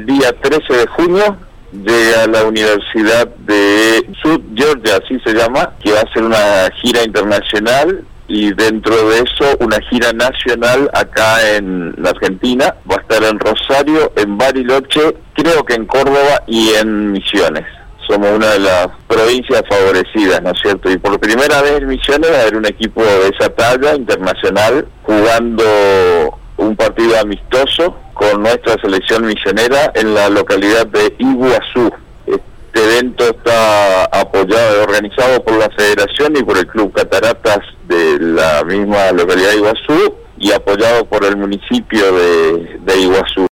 día 13 de junio llega a la Universidad de South Georgia, así se llama, que va a ser una gira internacional y dentro de eso una gira nacional acá en la Argentina. Va a estar en Rosario, en Bariloche, creo que en Córdoba y en Misiones. Somos una de las provincias favorecidas, ¿no es cierto? Y por primera vez en Misiones va a haber un equipo de esa talla internacional jugando un partido amistoso con nuestra selección misionera en la localidad de Iguazú. Este evento está apoyado y organizado por la Federación y por el Club Cataratas de la misma localidad de Iguazú y apoyado por el municipio de Iguazú.